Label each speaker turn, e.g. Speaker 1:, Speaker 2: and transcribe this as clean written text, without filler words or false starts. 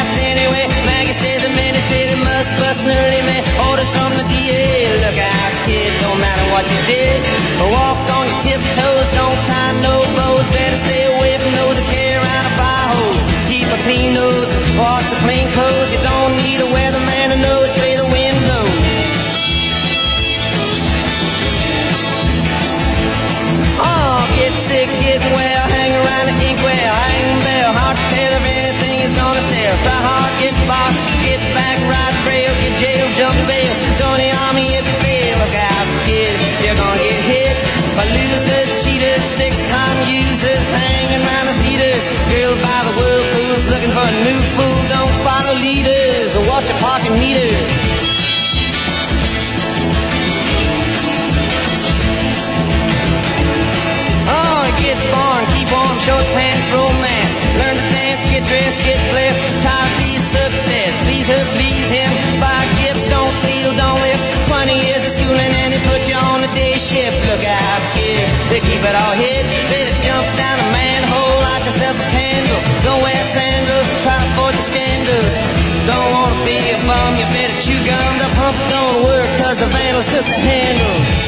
Speaker 1: fast anyway. Maggie says the minute said it must bust early, man. Orders from the DA. Look out, kid, don't matter what you did. Walk on your tiptoes, don't tie no bows. Better stay away from those that carry around a fire hose. Keep a clean nose, watch the plain clothes. You don't need a weatherman to know which way the wind blows. Oh, get sick, get well, hang around the inkwell, hang bell, hard to tell if anything is gonna sell. Try hard, get boxed, get back, ride the rail, get jail, jump bail. Join the army if you fail. Look out, kid, you're gonna get hit by losers, cheaters, six-time users, hanging around the beaters. Girls by the whirlpools looking for a new fool. Don't follow leaders or watch your parking meters. Oh, get born, keep warm, short pants, romance. Learn to dance, get dressed, get blessed. Try to be success, please her, please him. Buy gifts, don't steal, don't live. 20 years of schooling and they put you on the day shift. Look out, kid, they keep it all hid. Better jump down a manhole, light yourself a candle. Don't wear sandals, try to avoid the scandals. Don't wanna be a bum, you better chew gum. The pump don't work cause the vandals took the handle.